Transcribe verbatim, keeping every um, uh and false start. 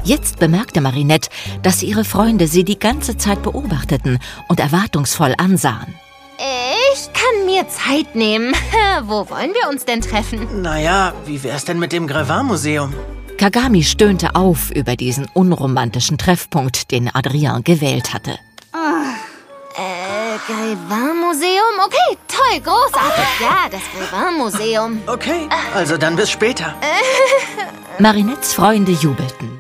Jetzt bemerkte Marinette, dass ihre Freunde sie die ganze Zeit beobachteten und erwartungsvoll ansahen. Ich kann mir Zeit nehmen. Wo wollen wir uns denn treffen? Naja, wie wär's denn mit dem Grévin-Museum? Kagami stöhnte auf über diesen unromantischen Treffpunkt, den Adrien gewählt hatte. Äh, Grévin-Museum? Okay, toll, großartig. Ja, das Grévin-Museum. Okay, also dann bis später. Marinettes Freunde jubelten.